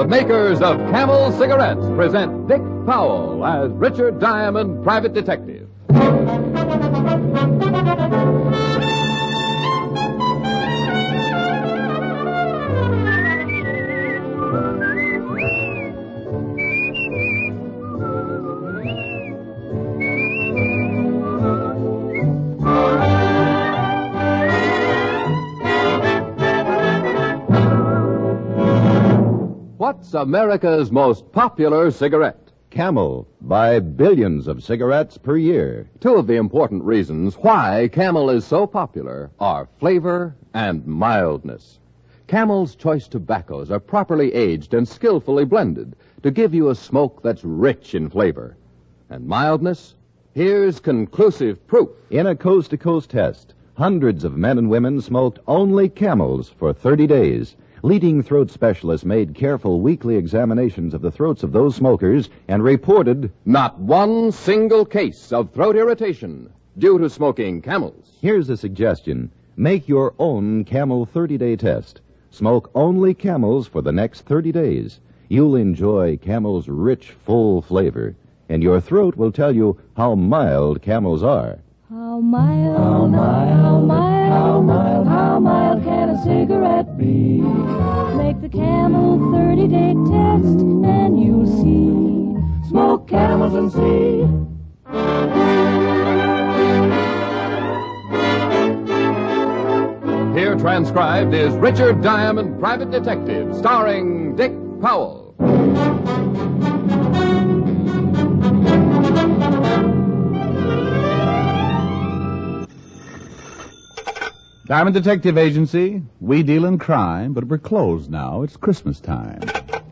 the makers of Camel Cigarettes present Dick Powell as Richard Diamond, Private Detective. What's America's most popular cigarette? Camel. Buy billions of cigarettes per year. Two of the important reasons why Camel is so popular are flavor and mildness. Camel's choice tobaccos are properly aged and skillfully blended to give you a smoke that's rich in flavor. And mildness? Here's conclusive proof. In a coast-to-coast test, hundreds of men and women smoked only Camels for 30 days. Leading throat specialists made careful weekly examinations of the throats of those smokers and reported not one single case of throat irritation due to smoking Camels. Here's a suggestion. Make your own Camel 30-day test. Smoke only Camels for the next 30 days. You'll enjoy Camel's rich, full flavor, and your throat will tell you how mild Camels are. How mild, how mild, how mild, how mild, how mild can a cigarette be? Make the Camel 30-day test and you'll see. Smoke Camels and see. Here transcribed is Richard Diamond, Private Detective, starring Dick Powell. Diamond Detective Agency, we deal in crime, but we're closed now. It's Christmas time.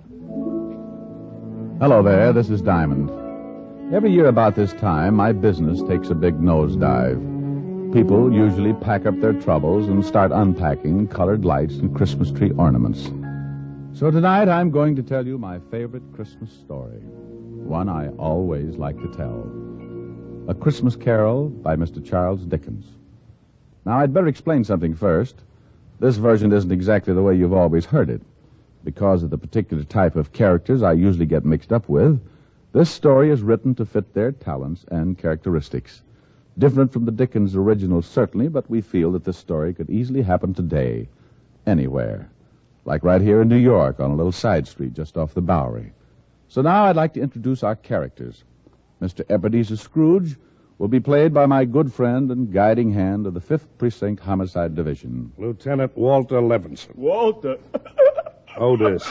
Hello there, this is Diamond. Every year about this time, my business takes a big nosedive. People usually pack up their troubles and start unpacking colored lights and Christmas tree ornaments. So tonight I'm going to tell you my favorite Christmas story, one I always like to tell. A Christmas Carol by Mr. Charles Dickens. Now, I'd better explain something first. This version isn't exactly the way you've always heard it. Because of the particular type of characters I usually get mixed up with, this story is written to fit their talents and characteristics. Different from the Dickens original, certainly, but we feel that this story could easily happen today, anywhere. Like right here in New York, on a little side street just off the Bowery. So now I'd like to introduce our characters. Mr. Ebenezer Scrooge will be played by my good friend and guiding hand of the 5th Precinct Homicide Division, Lieutenant Walter Levinson. Walter. Otis.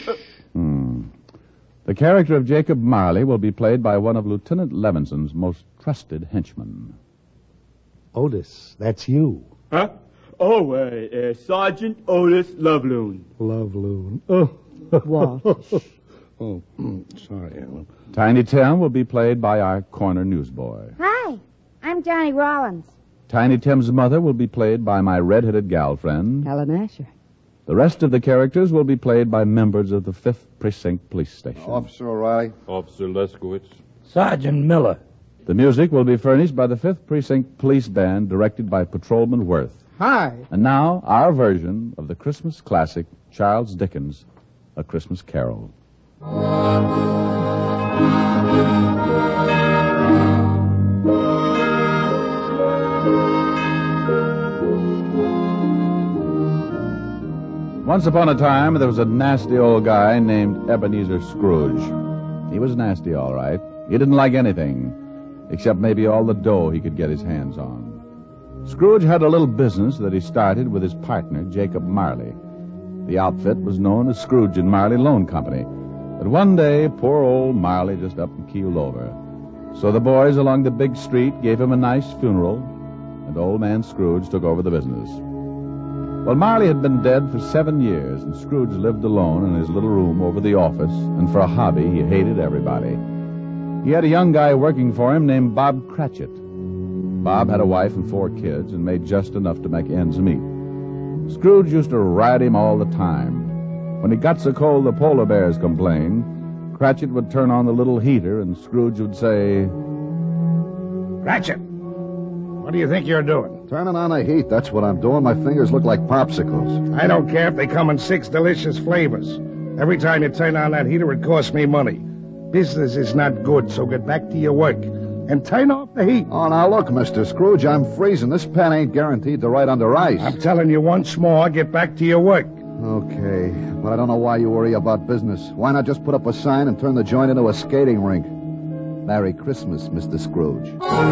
The character of Jacob Marley will be played by one of Lieutenant Levinson's most trusted henchmen. Otis, that's you. Huh? Oh, Sergeant Otis Loveloon. Loveloon. Oh. What? Oh, sorry, Alan. Tiny Tim will be played by our corner newsboy. Hi, I'm Johnny Rollins. Tiny Tim's mother will be played by my red-headed gal friend. Helen Asher. The rest of the characters will be played by members of the 5th Precinct Police Station. Officer O'Reilly. Officer Leskowitz. Sergeant Miller. The music will be furnished by the 5th Precinct Police Band, directed by Patrolman Worth. Hi. And now, our version of the Christmas classic, Charles Dickens' A Christmas Carol. Once upon a time, there was a nasty old guy named Ebenezer Scrooge. He was nasty, all right. He didn't like anything, except maybe all the dough he could get his hands on. Scrooge had a little business that he started with his partner, Jacob Marley. The outfit was known as Scrooge and Marley Loan Company. But one day, poor old Marley just up and keeled over. So the boys along the big street gave him a nice funeral, and old man Scrooge took over the business. Well, Marley had been dead for 7 years, and Scrooge lived alone in his little room over the office, and for a hobby, he hated everybody. He had a young guy working for him named Bob Cratchit. Bob had a wife and 4 kids and made just enough to make ends meet. Scrooge used to ride him all the time. When it got so cold the polar bears complained, Cratchit would turn on the little heater and Scrooge would say, Cratchit, what do you think you're doing? Turning on the heat, that's what I'm doing. My fingers look like popsicles. I don't care if they come in 6 delicious flavors. Every time you turn on that heater, it costs me money. Business is not good, so get back to your work. And turn off the heat. Oh, now look, Mr. Scrooge, I'm freezing. This pen ain't guaranteed to ride under ice. I'm telling you once more, get back to your work. Okay, but I don't know why you worry about business. Why not just put up a sign and turn the joint into a skating rink? Merry Christmas, Mr. Scrooge.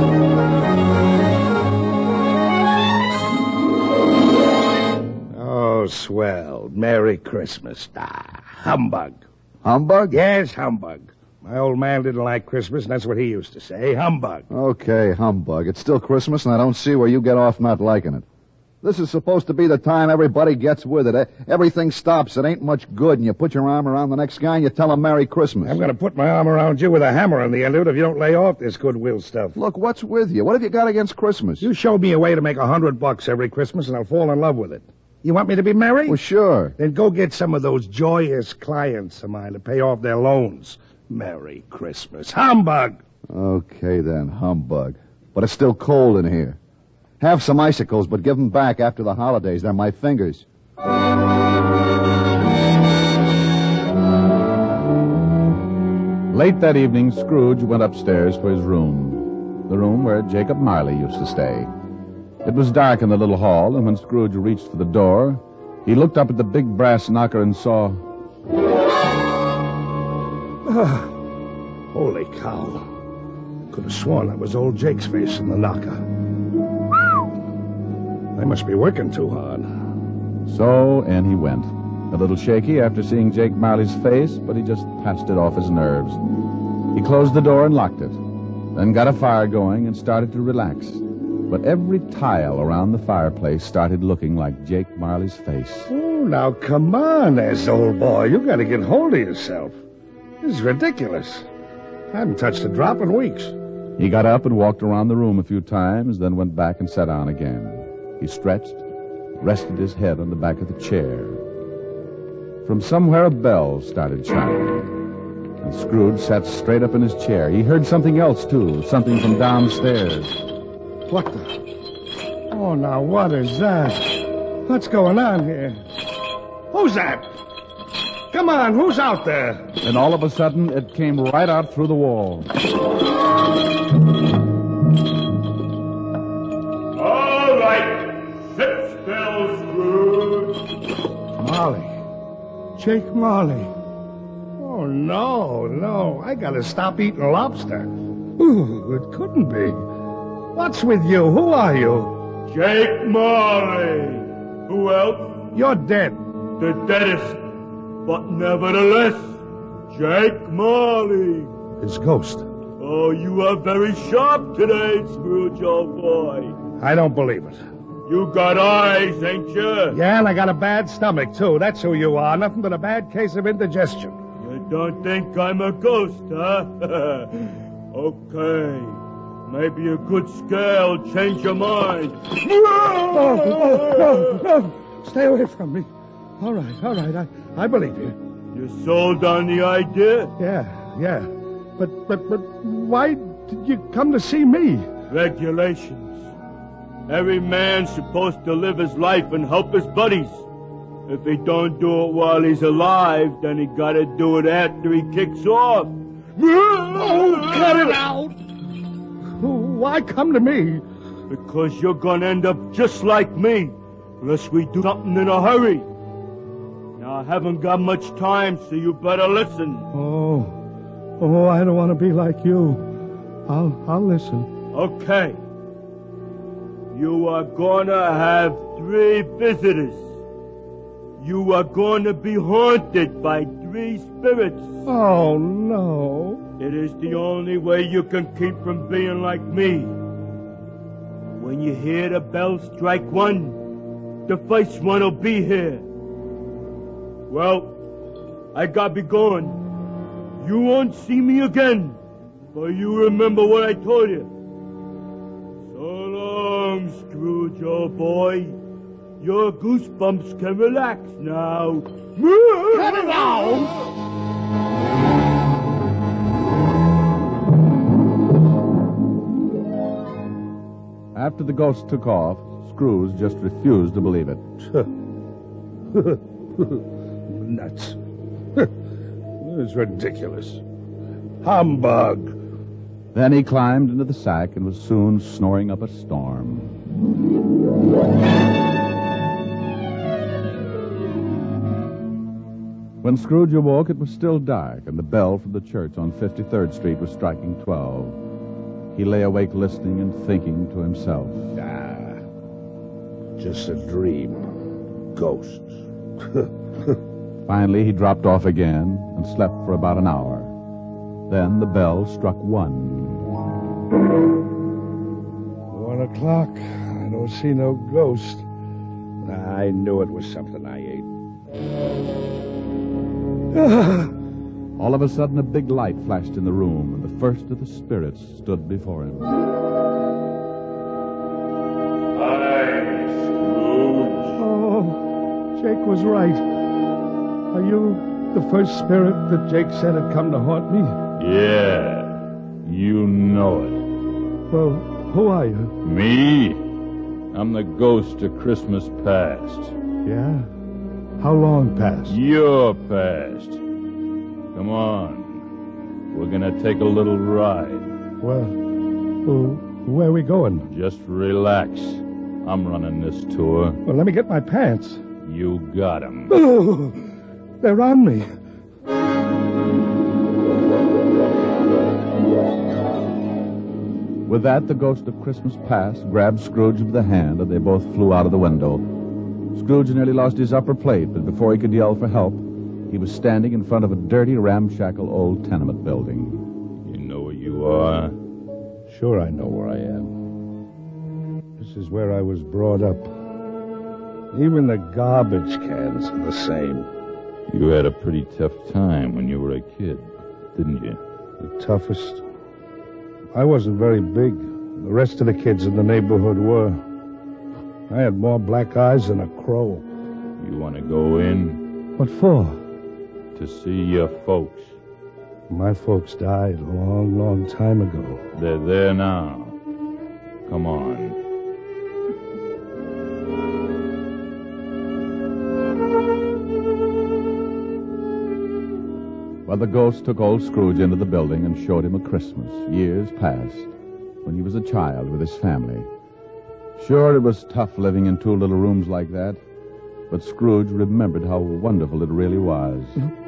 Oh, swell. Merry Christmas. Ah, humbug. Humbug? Yes, humbug. My old man didn't like Christmas, and that's what he used to say. Humbug. Okay, humbug. It's still Christmas, and I don't see where you get off not liking it. This is supposed to be the time everybody gets with it. Everything stops. It ain't much good, and you put your arm around the next guy and you tell him Merry Christmas. I'm going to put my arm around you with a hammer on the end of it if you don't lay off this goodwill stuff. Look, what's with you? What have you got against Christmas? You show me a way to make $100 every Christmas, and I'll fall in love with it. You want me to be merry? Well, sure. Then go get some of those joyous clients of mine to pay off their loans. Merry Christmas. Humbug! Okay, then, humbug. But it's still cold in here. Have some icicles, but give them back after the holidays. They're my fingers. Late that evening, Scrooge went upstairs to his room, the room where Jacob Marley used to stay. It was dark in the little hall, and when Scrooge reached for the door, he looked up at the big brass knocker and saw... Holy cow. Could have sworn that was old Jake's face in the knocker. I must be working too hard. So in he went, a little shaky after seeing Jake Marley's face, but he just passed it off his nerves. He closed the door and locked it, then got a fire going and started to relax. But every tile around the fireplace started looking like Jake Marley's face. Oh, now come on, there, old boy. You got to get hold of yourself. This is ridiculous. I haven't touched a drop in weeks. He got up and walked around the room a few times, then went back and sat down again. He stretched, rested his head on the back of the chair. From somewhere a bell started chiming, and Scrooge sat straight up in his chair. He heard something else, too, something from downstairs. What the? Oh, now what is that? What's going on here? Who's that? Come on, who's out there? And all of a sudden, it came right out through the wall. All right. Sit still, Scrooge. Marley. Jake Marley. Oh, no. I gotta stop eating lobster. Ooh, it couldn't be. What's with you? Who are you? Jake Marley. Who else? You're dead. The deadest. But nevertheless, Jake Marley. His ghost. Oh, you are very sharp today, Scrooge, old boy. I don't believe it. You got eyes, ain't you? Yeah, and I got a bad stomach, too. That's who you are. Nothing but a bad case of indigestion. You don't think I'm a ghost, huh? Okay. Maybe a good scare will change your mind. No. Stay away from me. All right. I believe you. You sold on the idea? Yeah. But why did you come to see me? Regulations. Every man's supposed to live his life and help his buddies. If he don't do it while he's alive, then he gotta do it after he kicks off. Oh, cut it out! Why come to me? Because you're gonna end up just like me, unless we do something in a hurry. Now, I haven't got much time, so you better listen. Oh, I don't want to be like you. I'll listen. Okay. You are gonna have 3 visitors. You are gonna be haunted by 3 spirits. Oh, no. It is the only way you can keep from being like me. When you hear the bell strike 1, the first one will be here. Well, I gotta be going. You won't see me again, but you remember what I told you. So long, Scrooge, old boy. Your goosebumps can relax now. Cut it out! After the ghost took off, Scrooge just refused to believe it. Nuts. It's ridiculous. Humbug. Then he climbed into the sack and was soon snoring up a storm. When Scrooge awoke, it was still dark, and the bell from the church on 53rd Street was striking 12. He lay awake listening and thinking to himself. Just a dream. Ghosts. Finally, he dropped off again and slept for about an hour. Then the bell struck 1. 1 o'clock. I don't see no ghost. I knew it was something I ate. All of a sudden, a big light flashed in the room, and the first of the spirits stood before him. Hi, Scrooge. Oh, Jake was right. Are you the first spirit that Jake said had come to haunt me? Yeah, you know it. Well, who are you? Me? I'm the ghost of Christmas past. Yeah? How long past? Your past. Come on. We're gonna take a little ride. Well, where are we going? Just relax. I'm running this tour. Well, let me get my pants. You got 'em. Oh, they're on me. With that, the ghost of Christmas past grabbed Scrooge by the hand, and they both flew out of the window. Scrooge nearly lost his upper plate, but before he could yell for help, he was standing in front of a dirty, ramshackle old tenement building. You know where you are? Sure, I know where I am. This is where I was brought up. Even the garbage cans are the same. You had a pretty tough time when you were a kid, didn't you? The toughest? I wasn't very big. The rest of the kids in the neighborhood were. I had more black eyes than a crow. You want to go in? What for? To see your folks. My folks died a long, long time ago. They're there now. Come on. Well, the ghost took old Scrooge into the building and showed him a Christmas, years past, when he was a child with his family. Sure, it was tough living in 2 little rooms like that, but Scrooge remembered how wonderful it really was.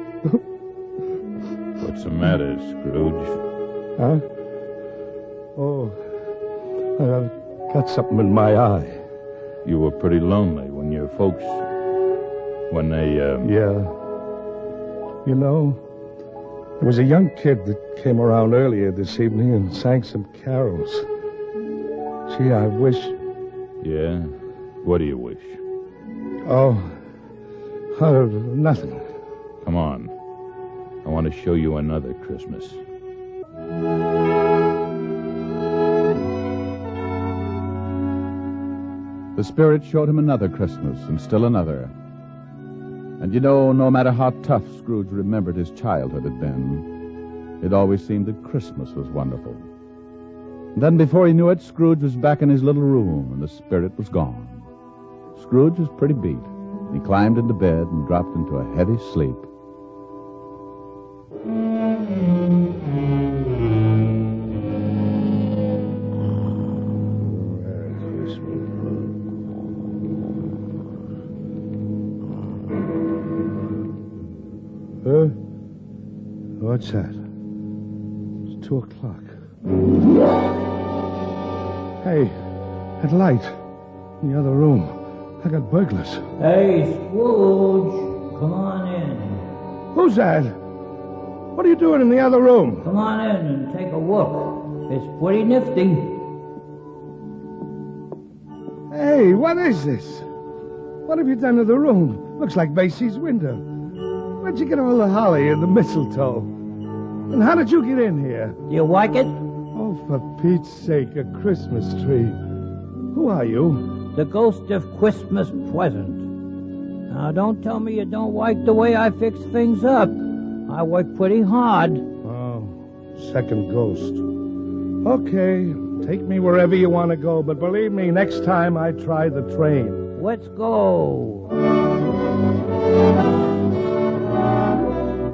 What's the matter, Scrooge? Huh? Oh, I've got something in my eye. You were pretty lonely when your folks... When they, Yeah. You know, there was a young kid that came around earlier this evening and sang some carols. Gee, I wish... Yeah? What do you wish? Oh, nothing. Come on. I want to show you another Christmas. The spirit showed him another Christmas, and still another. And you know, no matter how tough Scrooge remembered his childhood had been, it always seemed that Christmas was wonderful. Then, before he knew it, Scrooge was back in his little room, and the spirit was gone. Scrooge was pretty beat. He climbed into bed and dropped into a heavy sleep. What's that? It's 2 o'clock. Hey, that light in the other room. I got burglars. Hey, Scrooge, come on in. Who's that? What are you doing in the other room? Come on in and take a look. It's pretty nifty. Hey, what is this? What have you done to the room? Looks like Basie's window. Where'd you get all the holly and the mistletoe? And how did you get in here? You like it? Oh, for Pete's sake, a Christmas tree. Who are you? The ghost of Christmas present. Now, don't tell me you don't like the way I fix things up. I work pretty hard. Oh, second ghost. Okay, take me wherever you want to go, but believe me, next time I try the train. Let's go.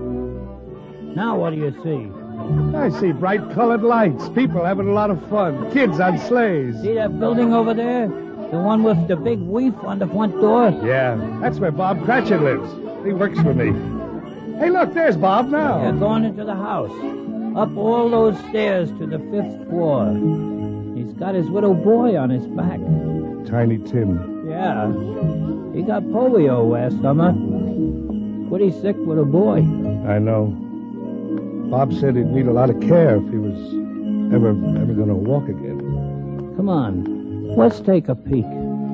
do you see? I see bright colored lights, people having a lot of fun, kids on sleighs. See that building over there? The one with the big reef on the front door? Yeah, that's where Bob Cratchit lives. He works for me. Hey, look, there's Bob now. They're going into the house. Up all those stairs to the 5th floor. He's got his little boy on his back. Tiny Tim. Yeah. He got polio last summer. Pretty sick little boy. I know. Bob said he'd need a lot of care if he was ever going to walk again. Come on. Let's take a peek.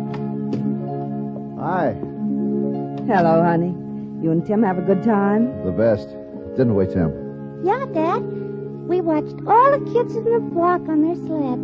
Hi. Hello, honey. You and Tim have a good time? The best. Didn't we, Tim? Yeah, Dad. We watched all the kids in the block on their sleds.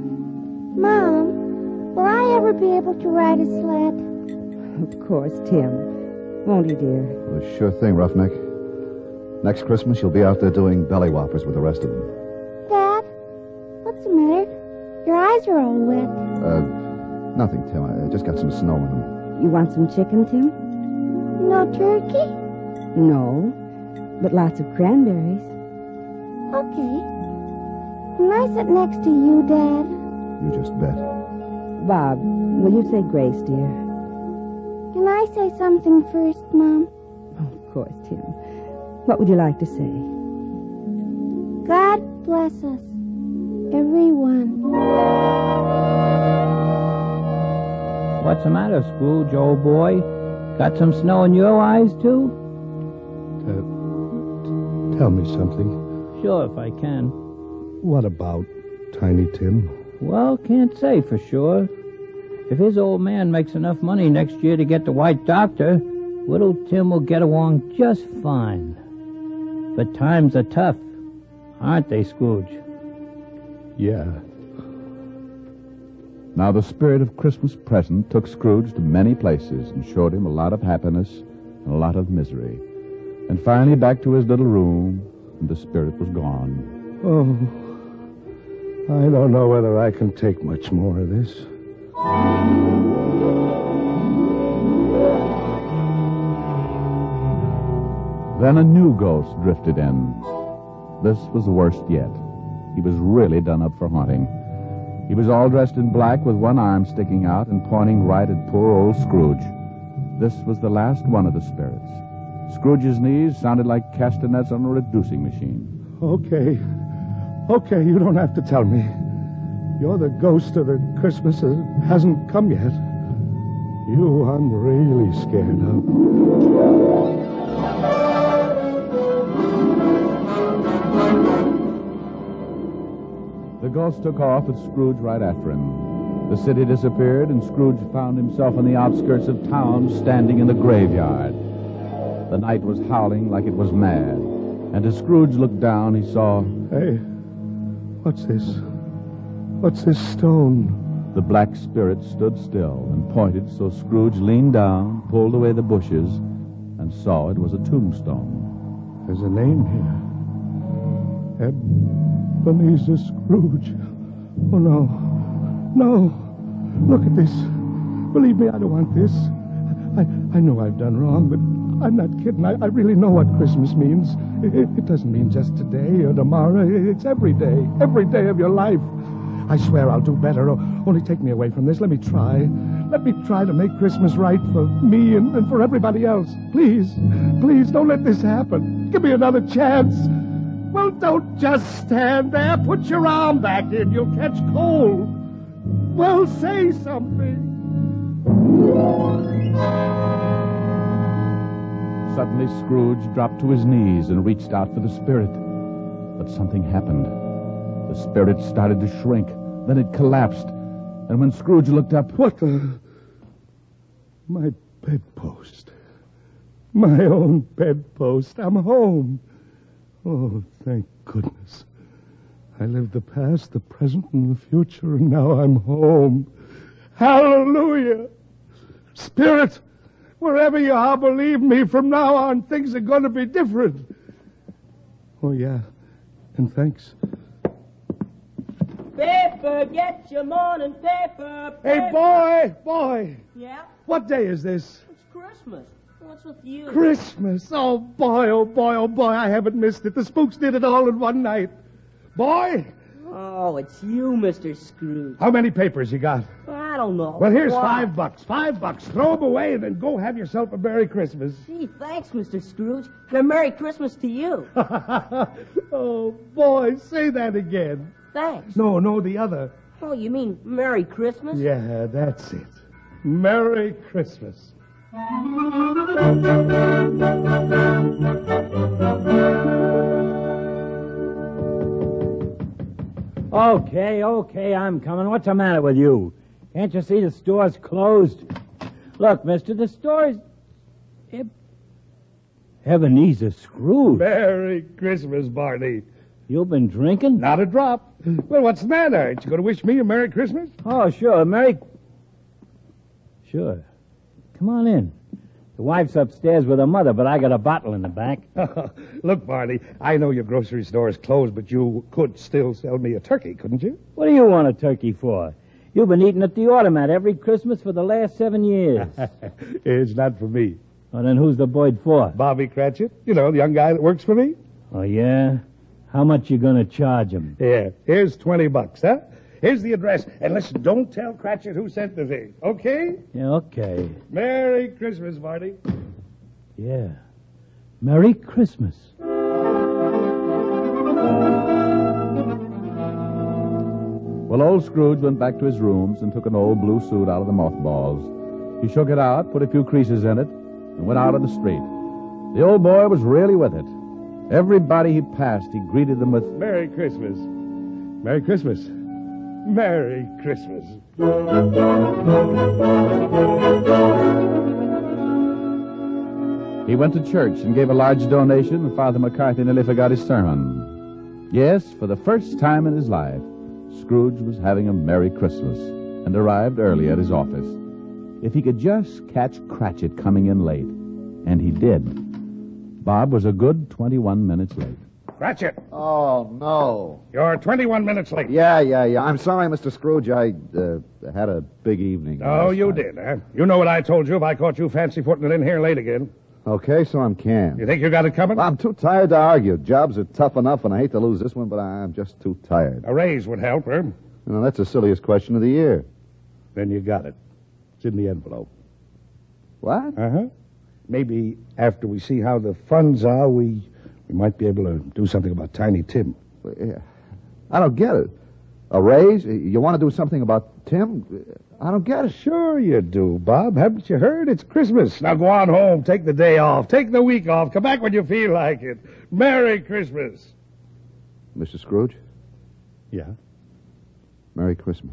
Mom, will I ever be able to ride a sled? Of course, Tim. Won't he, dear? Well, sure thing, Roughneck. Next Christmas, you'll be out there doing belly whoppers with the rest of them. Dad, what's the matter? Your eyes are all wet. Nothing, Tim. I just got some snow in them. You want some chicken, Tim? No turkey? No, but lots of cranberries. Okay. Can I sit next to you, Dad? You just bet. Bob, will you say grace, dear? Can I say something first, Mom? Of course, Tim. What would you like to say? God bless us, everyone. What's the matter, Scrooge, old boy? Got some snow in your eyes, too? Tell me something. Sure, if I can. What about Tiny Tim? Well, can't say for sure. If his old man makes enough money next year to get the white doctor, little Tim will get along just fine. But times are tough, aren't they, Scrooge? Yeah. Now the spirit of Christmas present took Scrooge to many places and showed him a lot of happiness and a lot of misery. And finally back to his little room, and the spirit was gone. Oh, I don't know whether I can take much more of this. Then a new ghost drifted in. This was the worst yet. He was really done up for haunting. He was all dressed in black with one arm sticking out and pointing right at poor old Scrooge. This was the last one of the spirits. Scrooge's knees sounded like castanets on a reducing machine. Okay, you don't have to tell me. You're the ghost of the Christmas that hasn't come yet. You I'm really scared of. The ghost took off with Scrooge right after him. The city disappeared, and Scrooge found himself on the outskirts of town, standing in the graveyard. The night was howling like it was mad, and as Scrooge looked down, he saw... Hey, what's this? What's this stone? The black spirit stood still and pointed, so Scrooge leaned down, pulled away the bushes, and saw it was a tombstone. There's a name here. Ebenezer Scrooge. Oh, no. No. Look at this. Believe me, I don't want this. I know I've done wrong, but I'm not kidding. I really know what Christmas means. It doesn't mean just today or tomorrow. It's every day of your life. I swear I'll do better. Only take me away from this. Let me try. Let me try to make Christmas right for me and for everybody else. Please, don't let this happen. Give me another chance. Well, don't just stand there. Put your arm back in. You'll catch cold. Well, say something. Suddenly, Scrooge dropped to his knees and reached out for the spirit. But something happened. The spirit started to shrink. Then it collapsed. And when Scrooge looked up... What the... My bedpost. My own bedpost. I'm home. Oh, thank goodness. I lived the past, the present, and the future, and now I'm home. Hallelujah! Spirit, wherever you are, believe me, from now on, things are going to be different. Oh, yeah. And thanks. Paper, get your morning paper. Hey, boy! Yeah? What day is this? It's Christmas. What's with you? Christmas. Oh, boy, I haven't missed it. The spooks did it all in one night. Boy! Oh, it's you, Mr. Scrooge. How many papers you got? I don't know. Well, here's Why? $5. $5. Throw them away and then go have yourself a Merry Christmas. Gee, thanks, Mr. Scrooge. And a Merry Christmas to you. Oh, boy, say that again. Thanks. No, the other. Oh, you mean Merry Christmas? Yeah, that's it. Merry Christmas. Okay, I'm coming. What's the matter with you? Can't you see the store's closed? Look, mister, the store's... Ebenezer Scrooge. Merry Christmas, Barney. You've been drinking? Not a drop. Well, what's the matter? Aren't you going to wish me a Merry Christmas? Oh, sure, Sure. Come on in. The wife's upstairs with her mother, but I got a bottle in the back. Look, Barney, I know your grocery store is closed, but you could still sell me a turkey, couldn't you? What do you want a turkey for? You've been eating at the automat every Christmas for the last 7 years. It's not for me. Well, then who's the bird for? Bobby Cratchit. You know, the young guy that works for me. Oh, yeah? How much you gonna charge him? Yeah, here's $20, huh? Here's the address. And listen, don't tell Cratchit who sent the thing, okay? Yeah, okay. Merry Christmas, Marty. Yeah. Merry Christmas. Well, old Scrooge went back to his rooms and took an old blue suit out of the mothballs. He shook it out, put a few creases in it, and went out on the street. The old boy was really with it. Everybody he passed, he greeted them with, Merry Christmas. Merry Christmas. Merry Christmas. He went to church and gave a large donation, and Father McCarthy nearly forgot his sermon. Yes, for the first time in his life, Scrooge was having a Merry Christmas and arrived early at his office. If he could just catch Cratchit coming in late, and he did, Bob was a good 21 minutes late. Cratchit, Oh, no. you're 21 minutes late. Yeah. I'm sorry, Mr. Scrooge. I had a big evening. Oh, last you night. did, huh? You know what I told you if I caught you fancy footing it in here late again. Okay, so I'm canned. You think you got it coming? I'm too tired to argue. Jobs are tough enough, and I hate to lose this one, but I'm just too tired. A raise would help, huh? That's the silliest question of the year. Then you got it. It's in the envelope. What? Uh-huh. Maybe after we see how the funds are, we might be able to do something about Tiny Tim. I don't get it. A raise? You want to do something about Tim? I don't get it. Sure you do, Bob. Haven't you heard? It's Christmas. Now go on home. Take the day off. Take the week off. Come back when you feel like it. Merry Christmas. Mr. Scrooge, Yeah? Merry Christmas.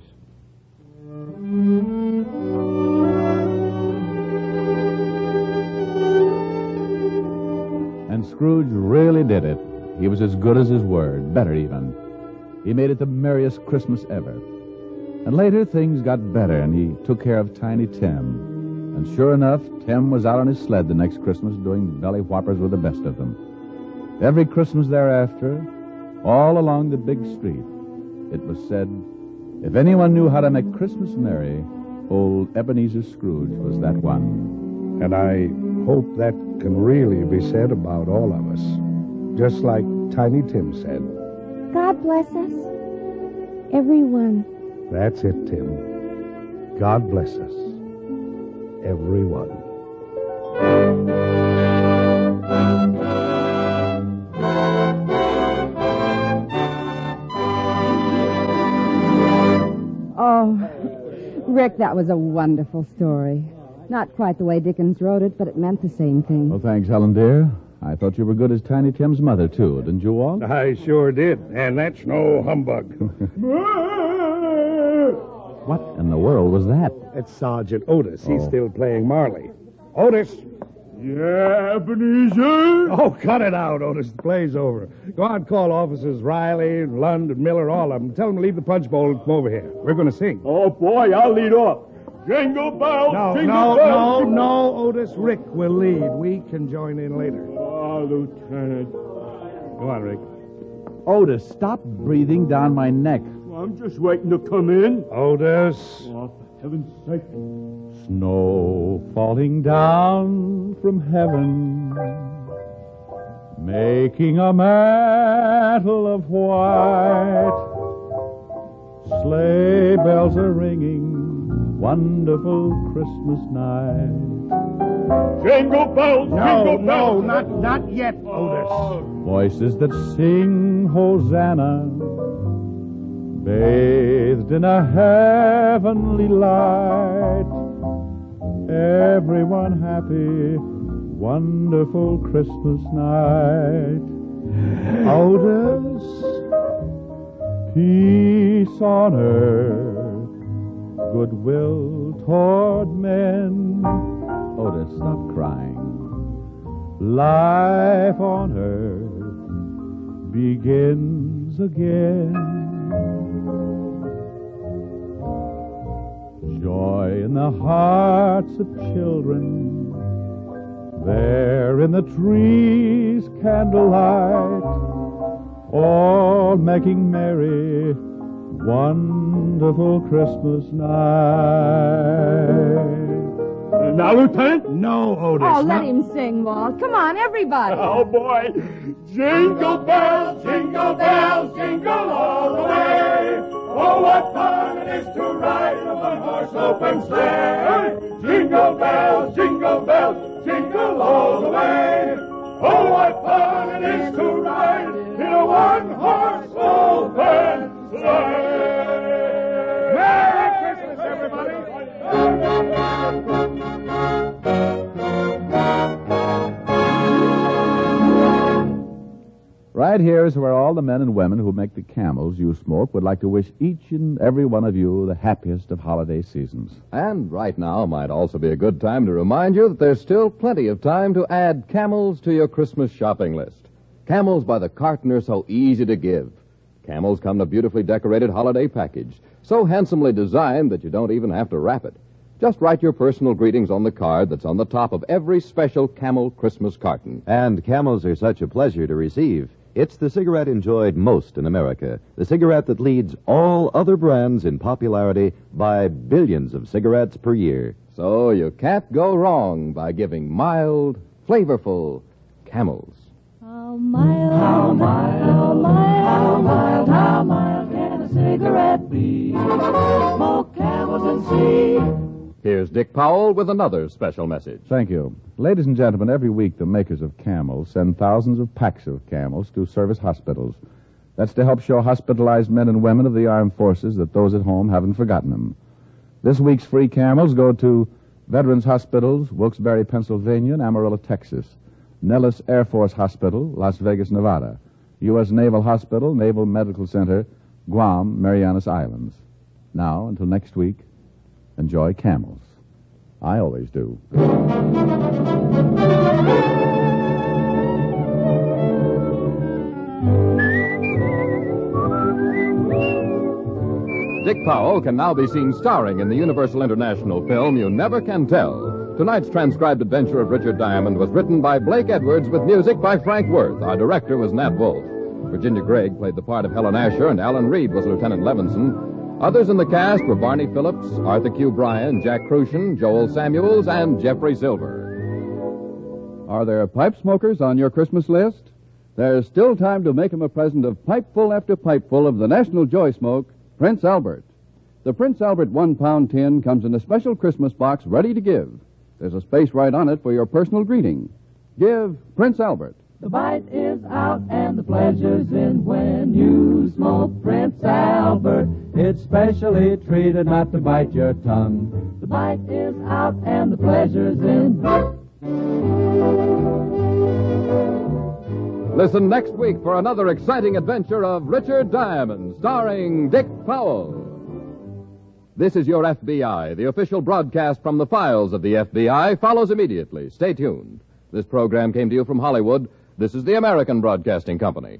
And Scrooge really did it. He was as good as his word, better even. He made it the merriest Christmas ever. And later, things got better, and he took care of Tiny Tim. And sure enough, Tim was out on his sled the next Christmas doing belly whoppers with the best of them. Every Christmas thereafter, all along the big street, it was said, if anyone knew how to make Christmas merry, old Ebenezer Scrooge was that one. And I hope that can really be said about all of us. Just like Tiny Tim said. God bless us. Everyone. That's it, Tim. God bless us. Everyone. Oh, Rick, that was a wonderful story. Not quite the way Dickens wrote it, but it meant the same thing. Well, thanks, Helen, dear. I thought you were good as Tiny Tim's mother, too, didn't you, Walt? I sure did. And that's no humbug. What in the world was that? That's Sergeant Otis. He's Oh. still playing Marley. Otis! Yeah, Ebenezer? Oh, cut it out, Otis. The play's over. Go on, call officers Riley, Lund, and Miller, all of them. Tell them to leave the punch bowl and come over here. We're going to sing. Oh, boy, I'll lead off. Jingle bells, jingle bells. No, Otis. Rick will lead. We can join in later. Oh, Lieutenant. Go on, Rick. Otis, stop breathing down my neck. I'm just waiting to come in. Otis. Oh, heaven's sake. Snow falling down from heaven, making a mantle of white. Sleigh bells are ringing, wonderful Christmas night. Jingle bells, jingle bells. Not yet, Otis. Voices that sing Hosanna, bathed in a heavenly light. Everyone happy, wonderful Christmas night. Otis, peace on earth, goodwill toward men. Otis, stop crying. Life on earth begins again. Joy in the hearts of children, there in the trees candlelight, all making merry, wonderful Christmas night. Now, Lieutenant? No, Otis. Oh, let him sing, Walt. Come on, everybody. Oh, boy. Jingle bells, jingle all the way. Oh, what fun it is to ride in a one-horse open sleigh. Jingle bells, jingle all the way. Oh, what fun it is to ride in a one-horse open sleigh. Merry Christmas, everybody. Right here is where all the men and women who make the camels you smoke would like to wish each and every one of you the happiest of holiday seasons. And right now might also be a good time to remind you that there's still plenty of time to add Camels to your Christmas shopping list. Camels by the carton are so easy to give. Camels come in a beautifully decorated holiday package, so handsomely designed that you don't even have to wrap it. Just write your personal greetings on the card that's on the top of every special Camel Christmas carton. And Camels are such a pleasure to receive. It's the cigarette enjoyed most in America, the cigarette that leads all other brands in popularity by billions of cigarettes per year. So you can't go wrong by giving mild, flavorful Camels. How mild, how mild, how mild, how mild, how mild can a cigarette be? Smoke Camels and see. Here's Dick Powell with another special message. Thank you. Ladies and gentlemen, every week the makers of Camels send thousands of packs of Camels to service hospitals. That's to help show hospitalized men and women of the armed forces that those at home haven't forgotten them. This week's free Camels go to Veterans Hospitals, Wilkes-Barre, Pennsylvania, and Amarillo, Texas. Nellis Air Force Hospital, Las Vegas, Nevada. U.S. Naval Hospital, Naval Medical Center, Guam, Marianas Islands. Now, until next week, enjoy Camels. I always do. Dick Powell can now be seen starring in the Universal International film You Never Can Tell. Tonight's transcribed adventure of Richard Diamond was written by Blake Edwards with music by Frank Worth. Our director was Nat Wolf. Virginia Gregg played the part of Helen Asher, and Alan Reed was Lieutenant Levinson. Others in the cast were Barney Phillips, Arthur Q. Bryan, Jack Crucian, Joel Samuels, and Jeffrey Silver. Are there pipe smokers on your Christmas list? There's still time to make them a present of pipeful after pipeful of the National Joy Smoke, Prince Albert. The Prince Albert 1-pound tin comes in a special Christmas box ready to give. There's a space right on it for your personal greeting. Give Prince Albert. The bite is out and the pleasure's in when you smoke Prince Albert. It's specially treated not to bite your tongue. The bite is out and the pleasure's in. Listen next week for another exciting adventure of Richard Diamond, starring Dick Powell. This is Your FBI. The official broadcast from the files of the FBI follows immediately. Stay tuned. This program came to you from Hollywood. This is the American Broadcasting Company.